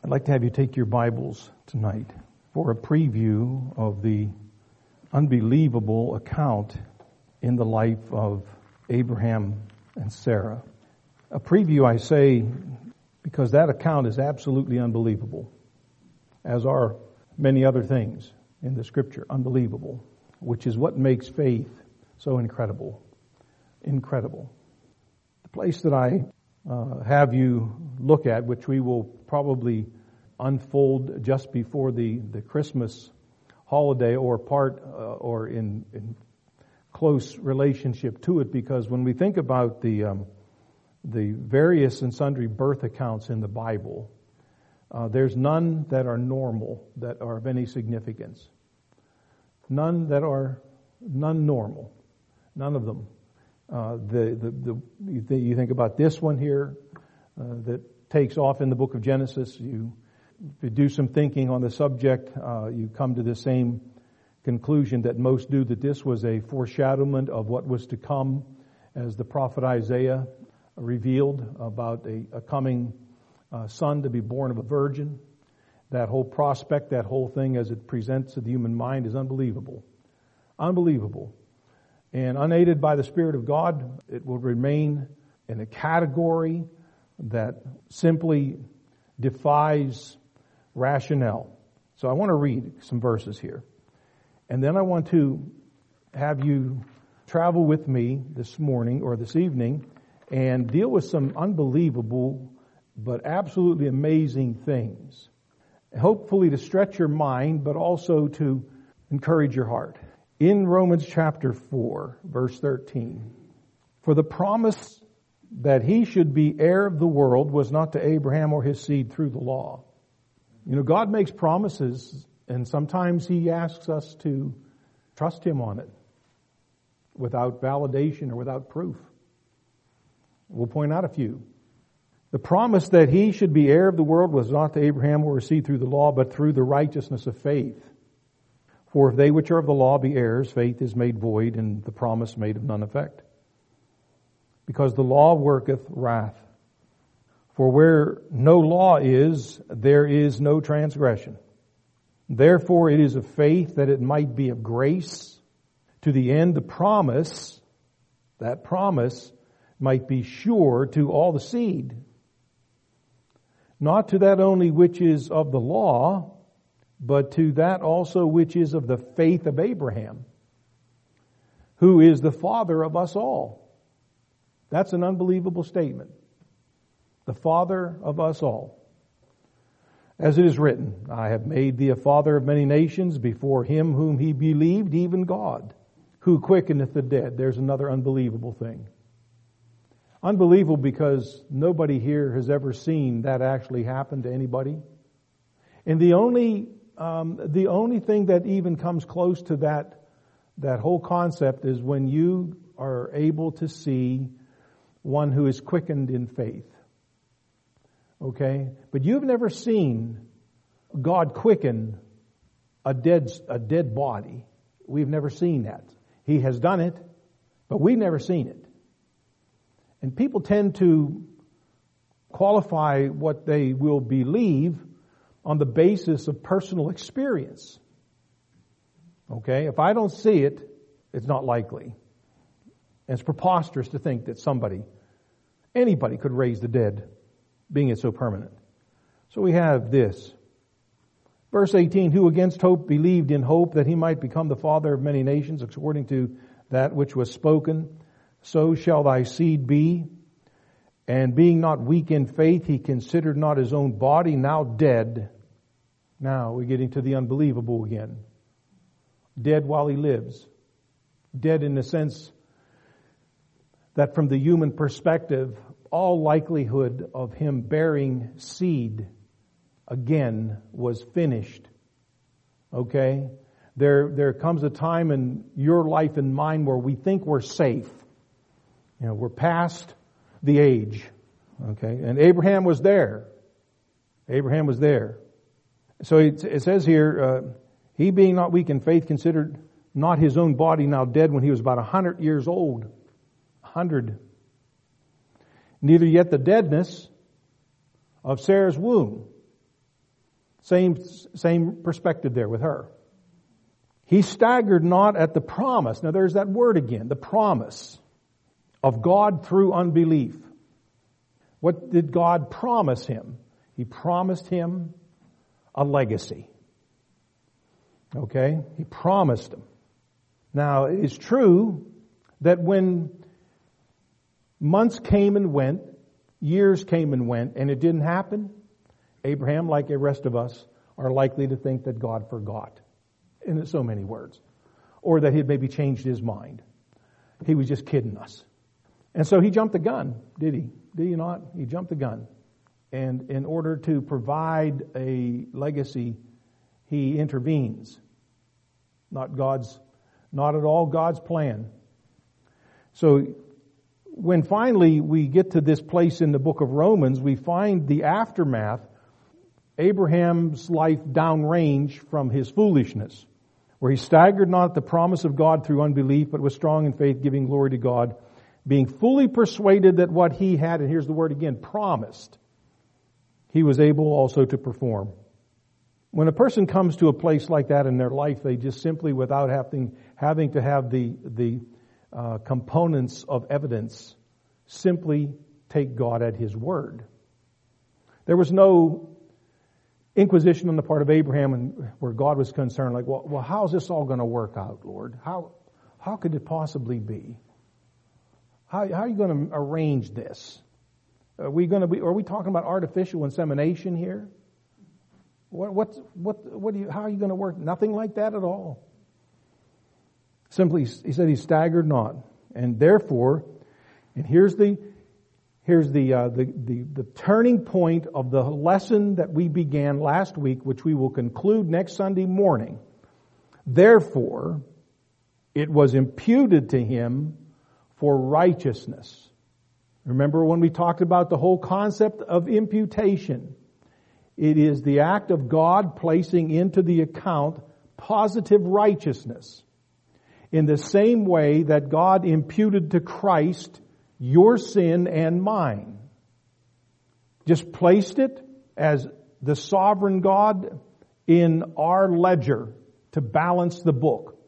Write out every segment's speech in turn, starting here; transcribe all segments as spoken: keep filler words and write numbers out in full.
I'd like to have you take your Bibles tonight for a preview of the unbelievable account in the life of Abraham and Sarah. A preview, I say, because that account is absolutely unbelievable, as are many other things in the Scripture, unbelievable, which is what makes faith so incredible. Incredible. The place that I uh, have you look at, which we will probably unfold just before the, the Christmas holiday or part uh, or in, in close relationship to it, because when we think about the um, the various and sundry birth accounts in the Bible, uh, there's none that are normal, that are of any significance. None that are none normal. None of them. Uh, the, the, the, you, th- you think about this one here uh, that takes off in the book of Genesis. You, if you do some thinking on the subject, uh, you come to the same conclusion that most do, that this was a foreshadowment of what was to come, as the prophet Isaiah revealed about a, a coming uh, son to be born of a virgin. That whole prospect, that whole thing as it presents to the human mind is unbelievable. Unbelievable. And unaided by the Spirit of God, it will remain in a category that simply defies rationale. So I want to read some verses here. And then I want to have you travel with me this morning or this evening and deal with some unbelievable but absolutely amazing things. Hopefully to stretch your mind, but also to encourage your heart. In Romans chapter four, verse thirteen, for the promise that he should be heir of the world was not to Abraham or his seed through the law. You know, God makes promises, and sometimes he asks us to trust him on it without validation or without proof. We'll point out a few. The promise that he should be heir of the world was not to Abraham or his seed through the law, but through the righteousness of faith. For if they which are of the law be heirs, faith is made void, and the promise made of none effect. Because the law worketh wrath. For where no law is, there is no transgression. Therefore it is of faith that it might be of grace, to the end the promise, that promise, might be sure to all the seed. Not to that only which is of the law, but to that also which is of the faith of Abraham, who is the father of us all. That's an unbelievable statement. The father of us all. As it is written, I have made thee a father of many nations before him whom he believed, even God, who quickeneth the dead. There's another unbelievable thing. Unbelievable because nobody here has ever seen that actually happen to anybody. And the only um, the only thing that even comes close to that that whole concept is when you are able to see one who is quickened in faith. Okay? But you've never seen God quicken a dead a dead body. We've never seen that. He has done it, but we've never seen it. And people tend to qualify what they will believe on the basis of personal experience. Okay? If I don't see it, it's not likely. And it's preposterous to think that somebody, anybody could raise the dead, being it so permanent. So we have this. Verse eighteen, who against hope believed in hope that he might become the father of many nations, according to that which was spoken, so shall thy seed be. And being not weak in faith, he considered not his own body now dead. Now we're getting to the unbelievable again. Dead while he lives. Dead in the sense that from the human perspective, all likelihood of him bearing seed again was finished. Okay? There, there comes a time in your life and mine where we think we're safe. You know, we're past the age. Okay? And Abraham was there. Abraham was there. So it, it says here, uh, he being not weak in faith considered not his own body now dead when he was about a hundred years old. A hundred. Neither yet the deadness of Sarah's womb. Same, same perspective there with her. He staggered not at the promise. Now there's that word again, the promise of God through unbelief. What did God promise him? He promised him a legacy. Okay? He promised him. Now, it's true that when months came and went, years came and went, and it didn't happen, Abraham, like the rest of us, are likely to think that God forgot, in so many words, or that he had maybe changed his mind. He was just kidding us. And so he jumped the gun, did he? Did he not? He jumped the gun. And in order to provide a legacy, he intervenes. Not God's, not at all God's plan. So when finally we get to this place in the book of Romans, we find the aftermath, Abraham's life downrange from his foolishness, where he staggered not at the promise of God through unbelief, but was strong in faith, giving glory to God, being fully persuaded that what he had, and here's the word again, promised, he was able also to perform. When a person comes to a place like that in their life, they just simply, without having having to have the the uh, components of evidence, simply take God at His word. There was no inquisition on the part of Abraham, and where God was concerned, like, well, well how's this all going to work out, Lord? How how could it possibly be? How, how are you going to arrange this? Are we going to be? Are we talking about artificial insemination here? What what what what do you? How are you going to work? Nothing like that at all. Simply, he said he staggered not, and therefore, and here's the here's the uh, the, the the turning point of the lesson that we began last week, which we will conclude next Sunday morning. Therefore, it was imputed to him for righteousness. Remember when we talked about the whole concept of imputation? It is the act of God placing into the account positive righteousness. In the same way that God imputed to Christ your sin and mine. Just placed it as the sovereign God in our ledger to balance the book.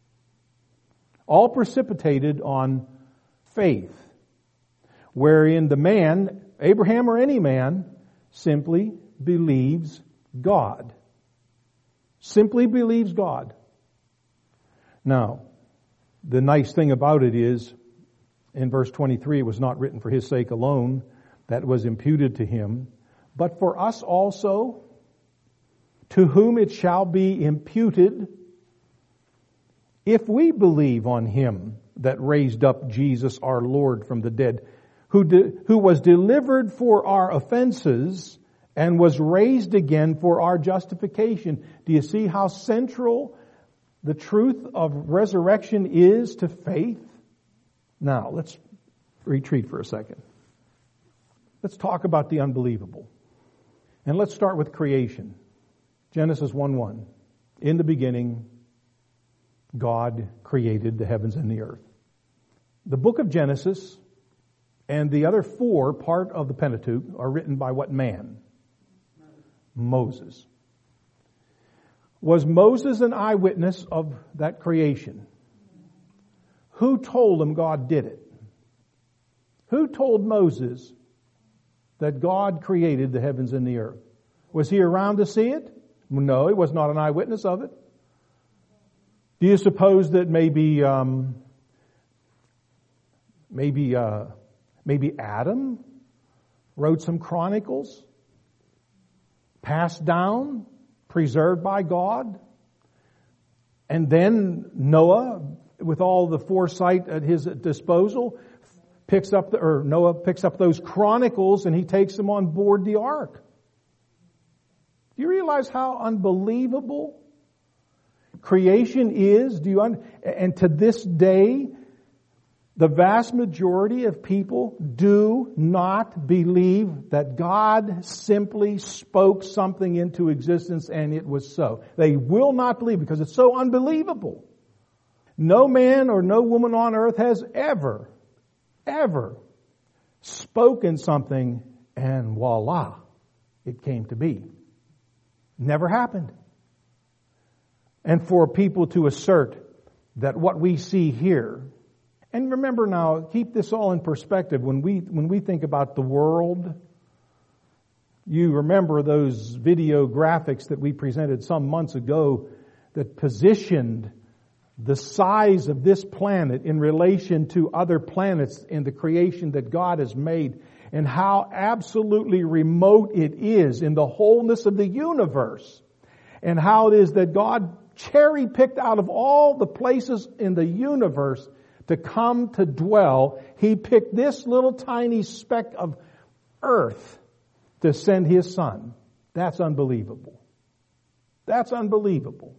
All precipitated on faith, wherein the man, Abraham or any man, simply believes God. Simply believes God. Now, the nice thing about it is, in verse twenty-three, it was not written for his sake alone, that was imputed to him, but for us also, to whom it shall be imputed, if we believe on him that raised up Jesus our Lord from the dead, who de- who was delivered for our offenses and was raised again for our justification. Do you see how central the truth of resurrection is to faith? Now, let's retreat for a second. Let's talk about the unbelievable. And let's start with creation. Genesis one one. In the beginning, God created the heavens and the earth. The book of Genesis and the other four part of the Pentateuch are written by what man? Moses. Was Moses an eyewitness of that creation? Who told him God did it? Who told Moses that God created the heavens and the earth? Was he around to see it? No, he was not an eyewitness of it. Do you suppose that maybe, um, maybe, uh, maybe Adam wrote some chronicles, passed down, preserved by God, and then Noah, with all the foresight at his disposal, picks up the, or Noah picks up those chronicles and he takes them on board the ark. Do you realize how unbelievable creation is? Do you un- and to this day, the vast majority of people do not believe that God simply spoke something into existence and it was so. They will not believe because it's so unbelievable. No man or no woman on earth has ever, ever spoken something and voila, it came to be. Never happened. And for people to assert that what we see here, and remember now, keep this all in perspective. When we, when we think about the world, you remember those video graphics that we presented some months ago that positioned the size of this planet in relation to other planets in the creation that God has made, and how absolutely remote it is in the wholeness of the universe, and how it is that God cherry-picked out of all the places in the universe to come to dwell. He picked this little tiny speck of earth to send His Son. That's unbelievable. That's unbelievable.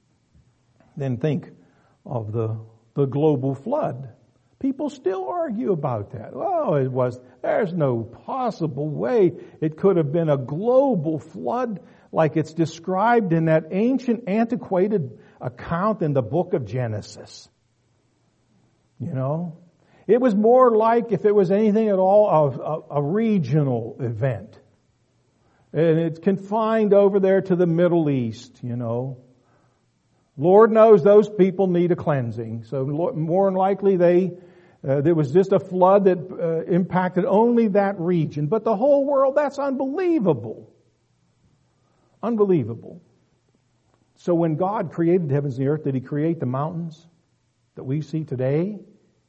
Then think of the, the global flood. People still argue about that. Oh, it was, there's no possible way it could have been a global flood like it's described in that ancient, antiquated account in the book of Genesis. You know? It was more like, if it was anything at all, a, a, a regional event. And it's confined over there to the Middle East, you know. Lord knows those people need a cleansing. So more than likely they, uh, there was just a flood that uh, impacted only that region. But the whole world, that's unbelievable. Unbelievable. So when God created the heavens and the earth, did He create the mountains that we see today?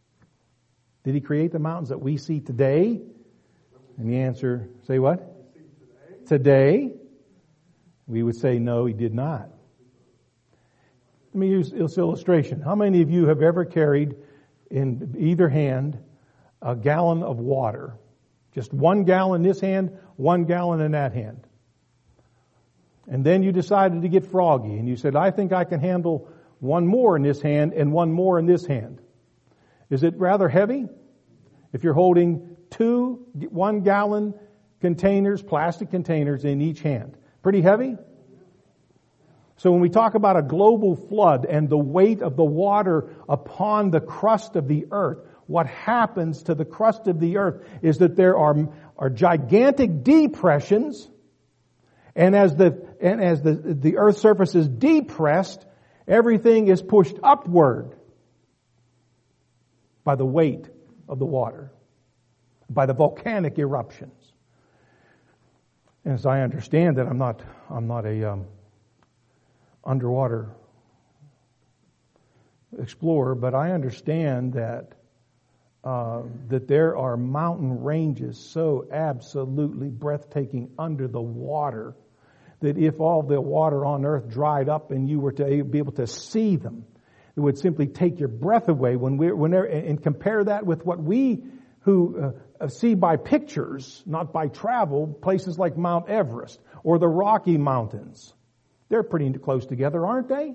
Did He create the mountains that we see today? And the answer, say what? Today? We would say no, He did not. Let me use this illustration. How many of you have ever carried in either hand a gallon of water? Just one gallon in this hand, one gallon in that hand. And then you decided to get froggy and you said, I think I can handle one more in this hand and one more in this hand. Is it rather heavy? If you're holding two one gallon containers, plastic containers in each hand. Pretty heavy? So when we talk about a global flood and the weight of the water upon the crust of the earth, what happens to the crust of the earth is that there are, are gigantic depressions, and as the and as the, the earth's surface is depressed, everything is pushed upward by the weight of the water, by the volcanic eruptions. And as I understand that, I'm not I'm not a um, underwater explorer, but I understand that uh, that there are mountain ranges so absolutely breathtaking under the water that if all the water on earth dried up and you were to be able to see them, it would simply take your breath away. When we, whenever, and compare that with what we who uh, see by pictures, not by travel, places like Mount Everest or the Rocky Mountains. They're pretty close together, aren't they?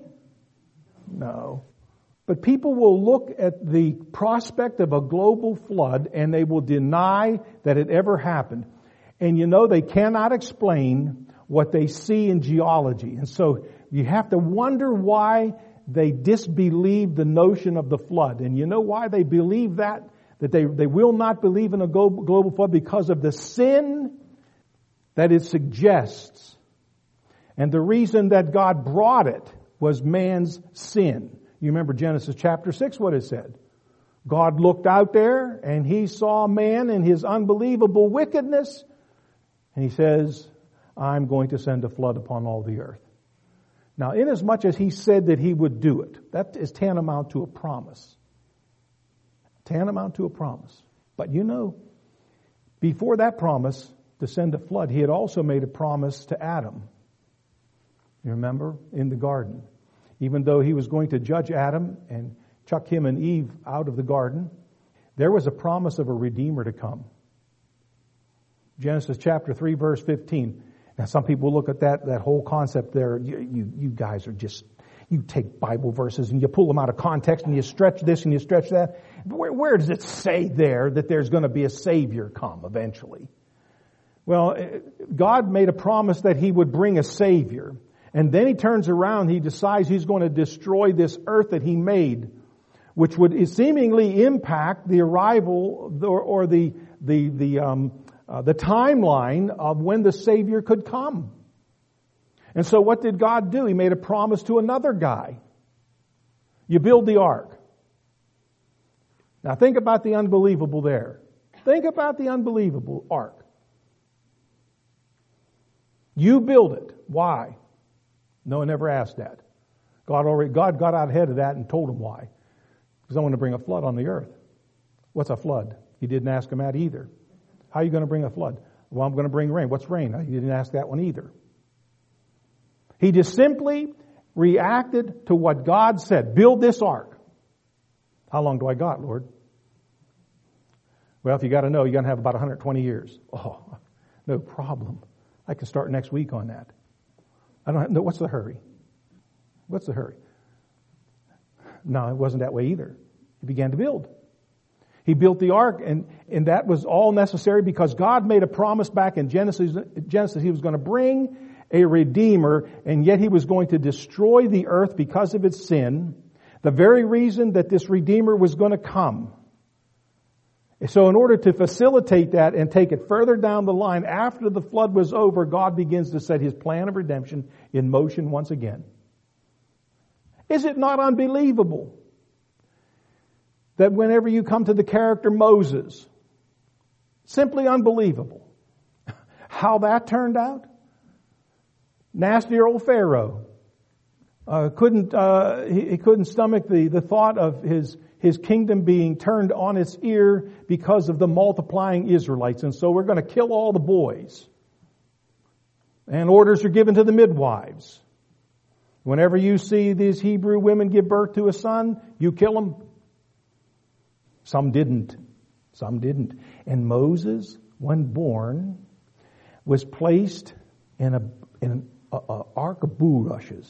No. But people will look at the prospect of a global flood and they will deny that it ever happened. And you know, they cannot explain what they see in geology. And so you have to wonder why they disbelieve the notion of the flood. And you know why they believe that? That they, they will not believe in a global flood? Because of the sin that it suggests. And the reason that God brought it was man's sin. You remember Genesis chapter six, what it said. God looked out there and He saw man in his unbelievable wickedness. And He says, I'm going to send a flood upon all the earth. Now, inasmuch as He said that He would do it, that is tantamount to a promise. Tantamount to a promise. But you know, before that promise to send a flood, He had also made a promise to Adam. You remember? In the garden. Even though He was going to judge Adam and chuck him and Eve out of the garden, there was a promise of a Redeemer to come. Genesis chapter three, verse fifteen. Now some people look at that, that whole concept there. You, you, you guys are just, you take Bible verses and you pull them out of context and you stretch this and you stretch that. Where, where does it say there that there's going to be a Savior come eventually? Well, God made a promise that He would bring a Savior. And then He turns around, He decides He's going to destroy this earth that He made, which would seemingly impact the arrival or, or the, the, the, um, Uh, the timeline of when the Savior could come. And so what did God do? He made a promise to another guy. You build the ark. Now think about the unbelievable there. Think about the unbelievable ark. You build it. Why? No one ever asked that. God already, God got out ahead of that and told him why. Because I want to bring a flood on the earth. What's a flood? He didn't ask him that either. How are you going to bring a flood? Well, I'm going to bring rain. What's rain? He didn't ask that one either. He just simply reacted to what God said. Build this ark. How long do I got, Lord? Well, if you got to know, you're going to have about one hundred twenty years. Oh, no problem. I can start next week on that. I don't have, no, what's the hurry? What's the hurry? No, it wasn't that way either. He began to build. He built the ark, and, and that was all necessary because God made a promise back in Genesis. Genesis, He was going to bring a Redeemer, and yet He was going to destroy the earth because of its sin. The very reason that this Redeemer was going to come. So in order to facilitate that and take it further down the line, after the flood was over, God begins to set His plan of redemption in motion once again. Is it not unbelievable that whenever you come to the character Moses, simply unbelievable, how that turned out? Nastier old Pharaoh uh, couldn't uh, he, he couldn't stomach the, the thought of his his kingdom being turned on its ear because of the multiplying Israelites, and so we're going to kill all the boys. And orders are given to the midwives. Whenever you see these Hebrew women give birth to a son, you kill them. Some didn't. Some didn't. And Moses, when born, was placed in a in an a, a ark of bulrushes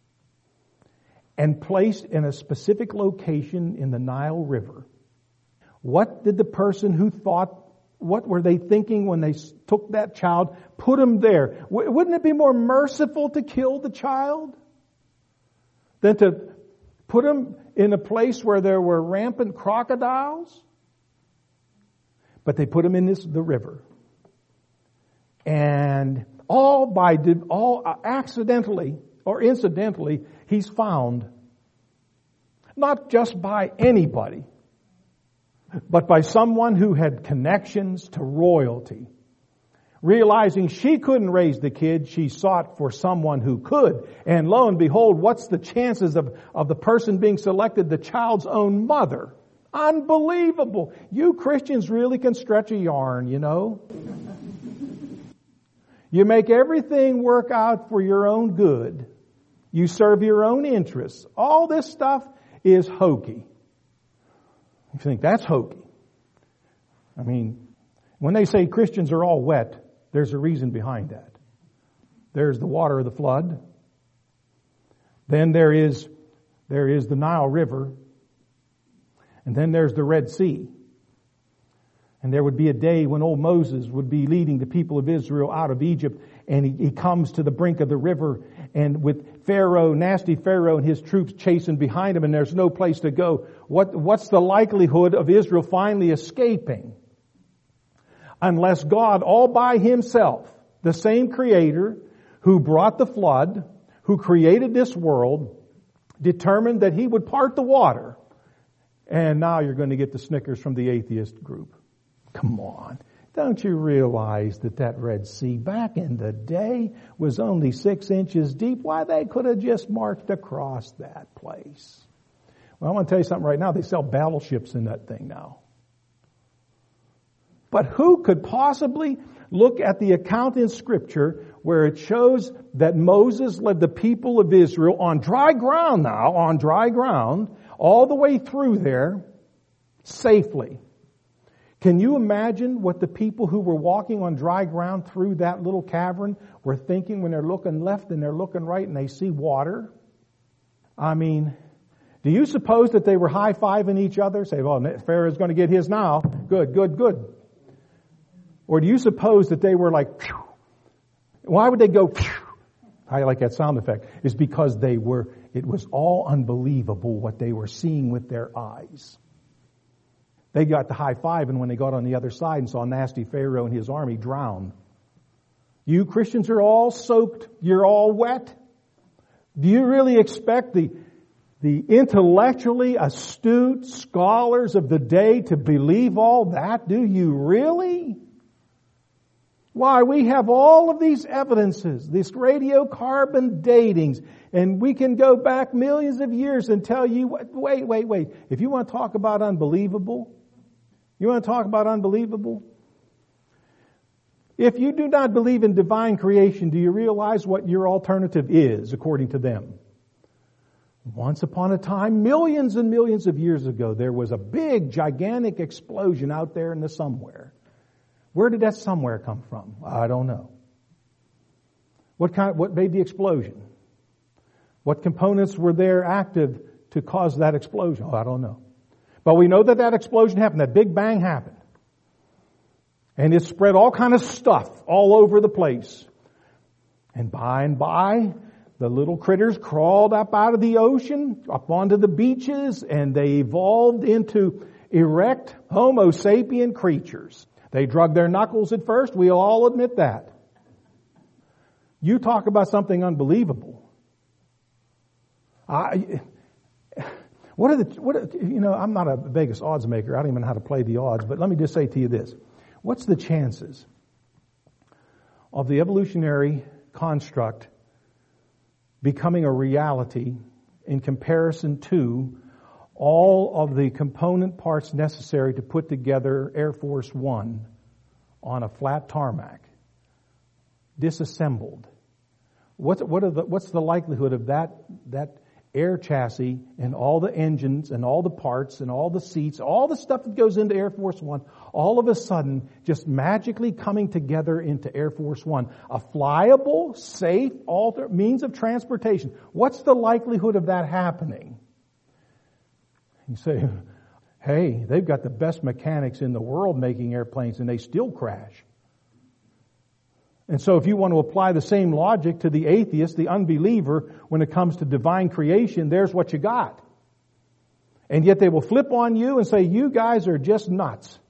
and placed in a specific location in the Nile River. What did the person who thought, what were they thinking when they took that child, put him there? W- wouldn't it be more merciful to kill the child than to put him in a place where there were rampant crocodiles? But they put him in this the river. And all by all accidentally or incidentally, he's found not just by anybody, but by someone who had connections to royalty. Realizing she couldn't raise the kid, she sought for someone who could. And lo and behold, what's the chances of, of the person being selected? The child's own mother. Unbelievable. You Christians really can stretch a yarn, you know. You make everything work out for your own good. You serve your own interests. All this stuff is hokey. You think that's hokey. I mean, when they say Christians are all wet, there's a reason behind that. There's the water of the flood. Then there is, there is the Nile River. And then there's the Red Sea. And there would be a day when old Moses would be leading the people of Israel out of Egypt, and he, he comes to the brink of the river, and with Pharaoh, nasty Pharaoh and his troops chasing behind him, and there's no place to go. What, what's the likelihood of Israel finally escaping? Unless God all by Himself, the same Creator who brought the flood, who created this world, determined that He would part the water. And now you're going to get the snickers from the atheist group. Come on. Don't you realize that that Red Sea back in the day was only six inches deep? Why, they could have just marched across that place. Well, I want to tell you something right now. They sell battleships in that thing now. But who could possibly look at the account in Scripture where it shows that Moses led the people of Israel on dry ground now, on dry ground, all the way through there, safely? Can you imagine what the people who were walking on dry ground through that little cavern were thinking when they're looking left and they're looking right and they see water? I mean, do you suppose that they were high-fiving each other? Say, well, Pharaoh's going to get his now. Good, good, good. Or do you suppose that they were like, phew? Why would they go, phew? I like that sound effect. It's because they were, it was all unbelievable what they were seeing with their eyes. They got the high five, and when they got on the other side and saw nasty Pharaoh and his army drown. You Christians are all soaked. You're all wet. Do you really expect the, the intellectually astute scholars of the day to believe all that? Do you really? Why, we have all of these evidences, these radiocarbon datings, and we can go back millions of years and tell you, wait, wait, wait. If you want to talk about unbelievable, you want to talk about unbelievable? If you do not believe in divine creation, do you realize what your alternative is, according to them? Once upon a time, millions and millions of years ago, there was a big, gigantic explosion out there in the somewhere. Where did that somewhere come from? I don't know. What kind, what made the explosion? What components were there active to cause that explosion? Oh, I don't know. But we know that that explosion happened, that big bang happened. And it spread all kind of stuff all over the place. And by and by, the little critters crawled up out of the ocean, up onto the beaches, and they evolved into erect Homo sapien creatures. They drug their knuckles at first. We'll all admit that. You talk about something unbelievable. I, what are the, what are, you know, I'm not a Vegas odds maker. I don't even know how to play the odds, but let me just say to you this. What's the chances of the evolutionary construct becoming a reality in comparison to all of the component parts necessary to put together Air Force One on a flat tarmac, disassembled? What's, what are the, what's the likelihood of that, that air chassis and all the engines and all the parts and all the seats, all the stuff that goes into Air Force One, all of a sudden just magically coming together into Air Force One? A flyable, safe, alter, means of transportation. What's the likelihood of that happening? You say, hey, they've got the best mechanics in the world making airplanes and they still crash. And so if you want to apply the same logic to the atheist, the unbeliever, when it comes to divine creation, there's what you got. And yet they will flip on you and say, you guys are just nuts.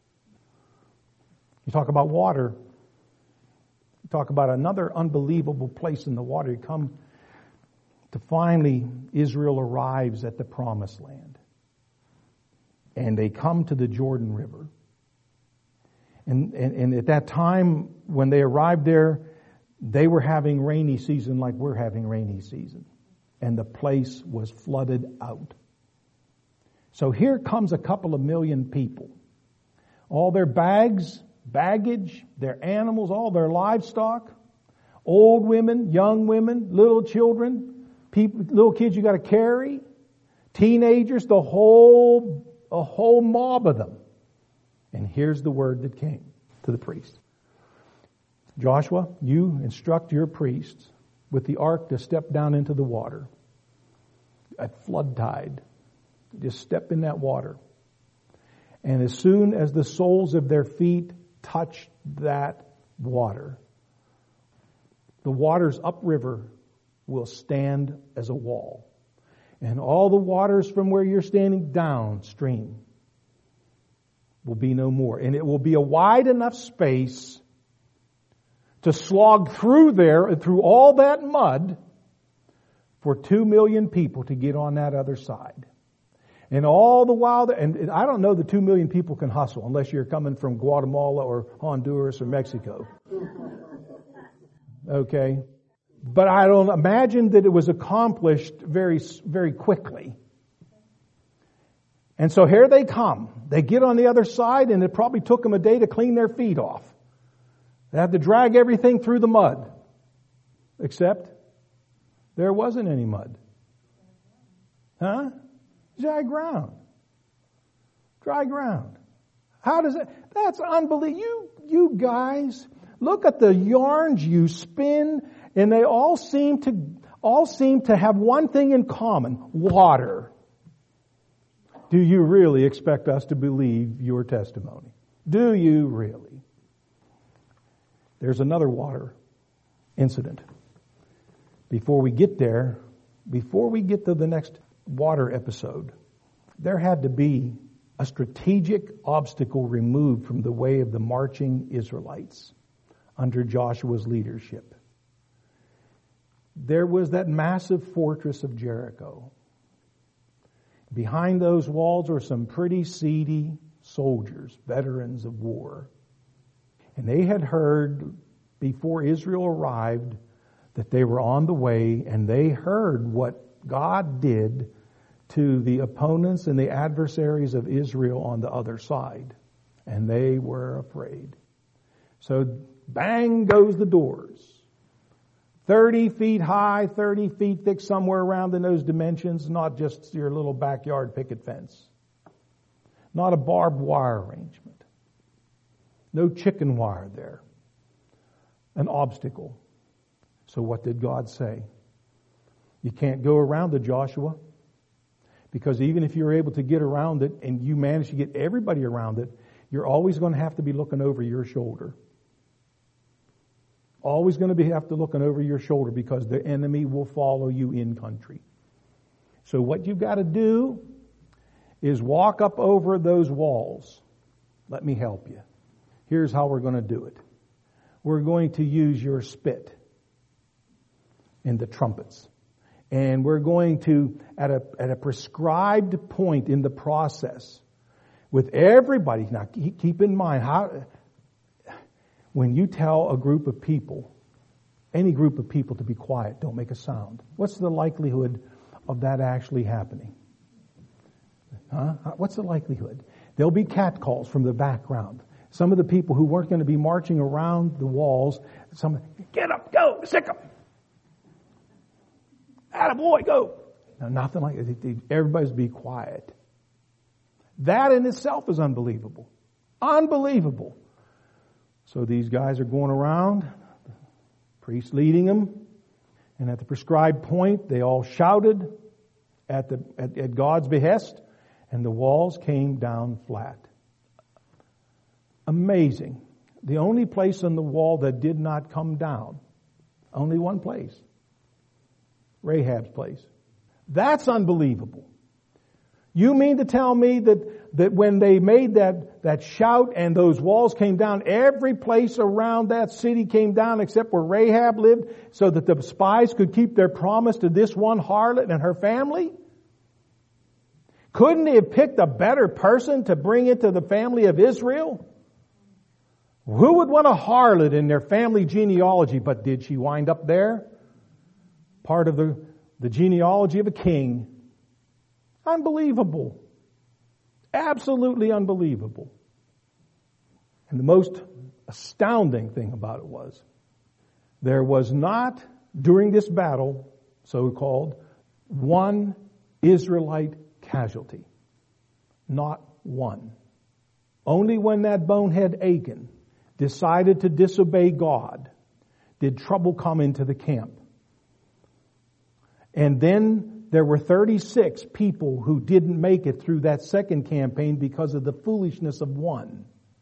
You talk about water. You talk about another unbelievable place in the water. You come to finally Israel arrives at the promised land. And they come to the Jordan River. And, and, and at that time, when they arrived there, they were having rainy season like we're having rainy season. And the place was flooded out. So here comes a couple of million people. All their bags, baggage, their animals, all their livestock, old women, young women, little children, people, little kids you got to carry, teenagers, the whole, a whole mob of them. And here's the word that came to the priest. Joshua, you instruct your priests with the ark to step down into the water at flood tide. Just step in that water. And as soon as the soles of their feet touch that water, the waters upriver will stand as a wall. And all the waters from where you're standing downstream will be no more. And it will be a wide enough space to slog through there, through all that mud, for two million people to get on that other side. And all the while, and I don't know the two million people can hustle unless you're coming from Guatemala or Honduras or Mexico. Okay? But I don't imagine that it was accomplished very, very quickly. And so here they come. They get on the other side, and it probably took them a day to clean their feet off. They had to drag everything through the mud. Except there wasn't any mud. Huh? Dry ground. Dry ground. How does that? That's unbelievable. You, you guys, look at the yarns you spin, and they all seem to, all seem to have one thing in common: water. Do you really expect us to believe your testimony? Do you really? There's another water incident. Before we get there, before we get to the next water episode, there had to be a strategic obstacle removed from the way of the marching Israelites. under Joshua's leadership. There was that massive fortress of Jericho. Behind those walls were some pretty seedy soldiers, veterans of war. And they had heard before Israel arrived that they were on the way, and they heard what God did to the opponents and the adversaries of Israel on the other side. And they were afraid. So bang goes the doors. thirty feet high, thirty feet thick, somewhere around in those dimensions, not just your little backyard picket fence. Not a barbed wire arrangement. No chicken wire there. An obstacle. So what did God say? You can't go around it, Joshua. Because even if you're able to get around it and you manage to get everybody around it, you're always going to have to be looking over your shoulder. Always going to be have to looking over your shoulder because the enemy will follow you in country. So what you've got to do is walk up over those walls. Let me help you. Here's how we're going to do it. We're going to use your spit and the trumpets. And we're going to, at a, at a prescribed point in the process, with everybody, now keep in mind, how, when you tell a group of people, any group of people to be quiet, don't make a sound, what's the likelihood of that actually happening? Huh? What's the likelihood? There'll be catcalls from the background. Some of the people who weren't going to be marching around the walls, some, get up, go, sick them. Attaboy, go. Now, nothing like that. Everybody's be quiet. That in itself is unbelievable. Unbelievable. So these guys are going around, the priest leading them, and at the prescribed point, they all shouted at the at, at God's behest, and the walls came down flat. Amazing. The only place on the wall that did not come down, only one place. Rahab's place. That's unbelievable. You mean to tell me that, that when they made that, that shout and those walls came down, every place around that city came down except where Rahab lived, so that the spies could keep their promise to this one harlot and her family? Couldn't they have picked a better person to bring into the family of Israel? Who would want a harlot in their family genealogy? But did she wind up there? Part of the, the genealogy of a king. Unbelievable. Absolutely unbelievable. And the most astounding thing about it was, there was not, during this battle, so-called, one Israelite casualty. Not one. Only when that bonehead Achan decided to disobey God did trouble come into the camp. And then there were thirty-six people who didn't make it through that second campaign because of the foolishness of one.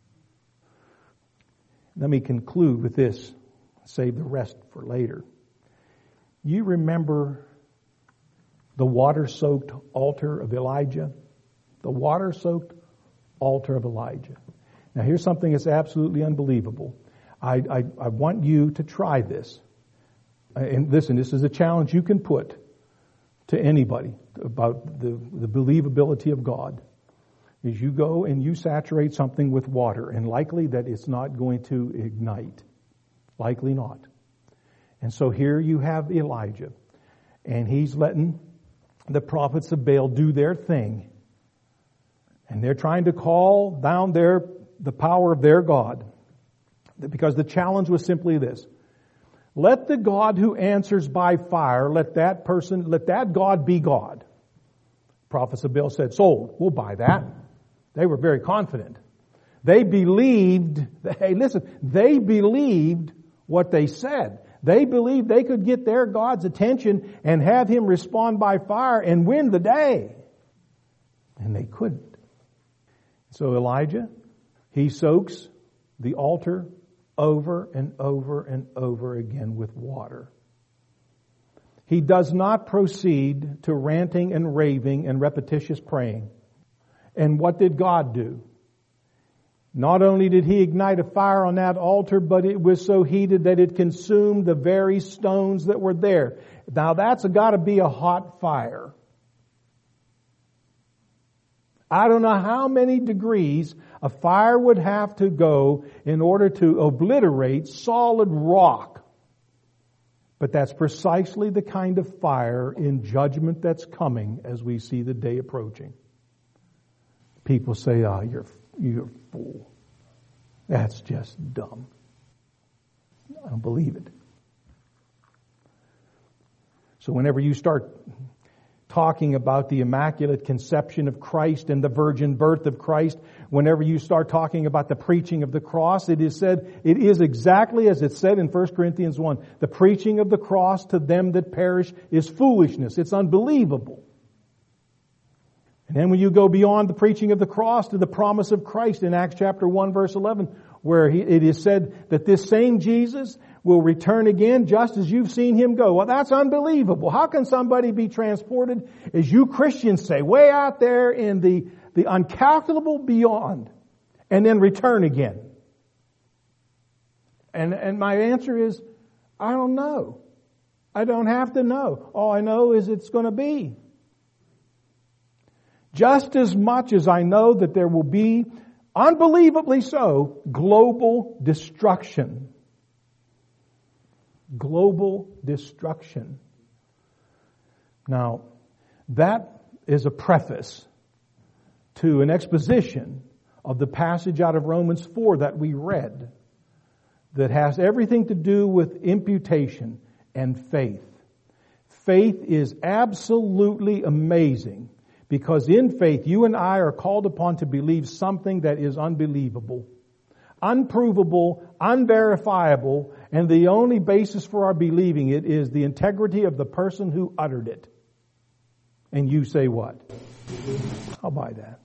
Let me conclude with this. Save the rest for later. You remember the water-soaked altar of Elijah? The water-soaked altar of Elijah. Now here's something that's absolutely unbelievable. I, I, I want you to try this. And listen, this is a challenge you can put to anybody about the, the believability of God. Is you go and you saturate something with water, and likely that it's not going to ignite. Likely not. And so here you have Elijah, and he's letting the prophets of Baal do their thing. And they're trying to call down their the power of their God. Because the challenge was simply this. Let the God who answers by fire, let that person, let that God be God. Prophets of Baal said, sold, we'll buy that. They were very confident. They believed, hey listen, they believed what they said. They believed they could get their God's attention and have him respond by fire and win the day. And they couldn't. So Elijah, he soaks the altar over and over and over again with water. He does not proceed to ranting and raving and repetitious praying. And what did God do? Not only did he ignite a fire on that altar, but it was so heated that it consumed the very stones that were there. Now that's got to be a hot fire. I don't know how many degrees a fire would have to go in order to obliterate solid rock. But that's precisely the kind of fire in judgment that's coming as we see the day approaching. People say, "Ah, oh, you're you're a fool. That's just dumb." I don't believe it. So whenever you start talking about the Immaculate Conception of Christ and the virgin birth of Christ, whenever you start talking about the preaching of the cross, it is said, it is exactly as it said in First Corinthians one. The preaching of the cross to them that perish is foolishness. It's unbelievable. And then when you go beyond the preaching of the cross to the promise of Christ in Acts chapter one verse eleven, where he, it is said that this same Jesus will return again just as you've seen him go. Well, that's unbelievable. How can somebody be transported, as you Christians say, way out there in the, the uncalculable beyond, and then return again? And, and my answer is, I don't know. I don't have to know. All I know is it's going to be. Just as much as I know that there will be, unbelievably so, global destruction. Global destruction. Now, that is a preface to an exposition of the passage out of Romans four that we read that has everything to do with imputation and faith. Faith is absolutely amazing because in faith you and I are called upon to believe something that is unbelievable, unprovable, unverifiable, and the only basis for our believing it is the integrity of the person who uttered it. And you say what? I'll buy that.